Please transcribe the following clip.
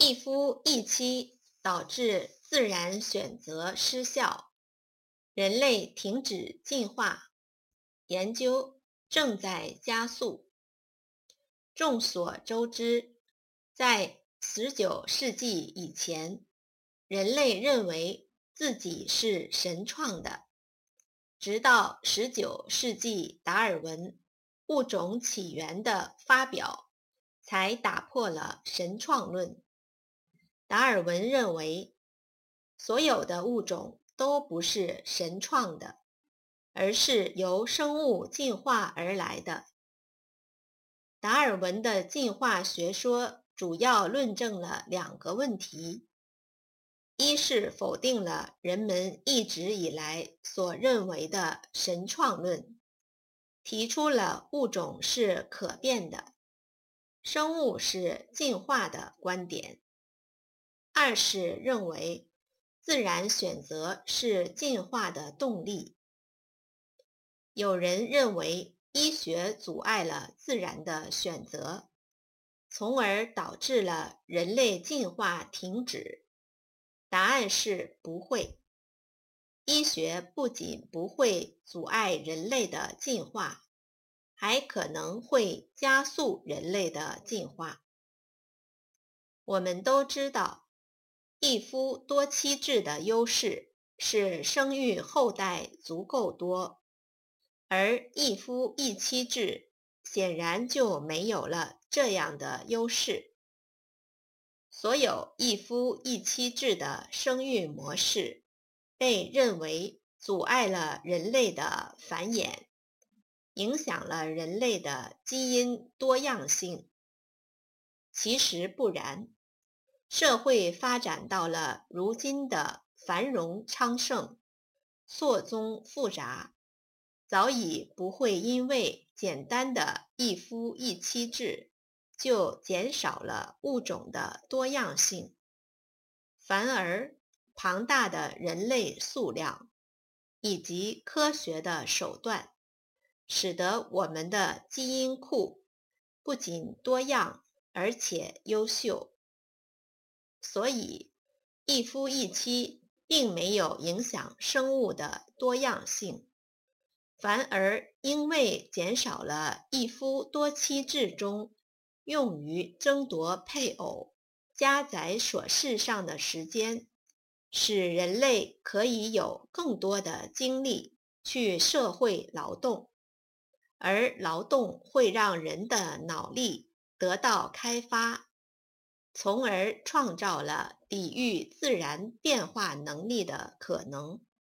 一夫一妻导致自然选择失效，人类停止进化，研究正在加速。众所周知，在19世纪以前，人类认为自己是神创的，直到19世纪达尔文《物种起源》的发表，才打破了神创论。达尔文认为，所有的物种都不是神创的，而是由生物进化而来的。达尔文的进化学说主要论证了两个问题：一是否定了人们一直以来所认为的神创论，提出了物种是可变的，生物是进化的观点；二是认为自然选择是进化的动力。有人认为医学阻碍了自然的选择，从而导致了人类进化停止。答案是不会。医学不仅不会阻碍人类的进化，还可能会加速人类的进化。我们都知道，一夫多妻制的优势是生育后代足够多，而一夫一妻制显然就没有了这样的优势。所有一夫一妻制的生育模式被认为阻碍了人类的繁衍，影响了人类的基因多样性。其实不然，社会发展到了如今的繁荣昌盛、错综复杂，早已不会因为简单的一夫一妻制就减少了物种的多样性，反而庞大的人类数量以及科学的手段，使得我们的基因库不仅多样，而且优秀。所以，一夫一妻并没有影响生物的多样性，反而因为减少了一夫多妻制中用于争夺配偶、家宰琐事上的时间，使人类可以有更多的精力去社会劳动，而劳动会让人的脑力得到开发，从而创造了抵御自然变化能力的可能。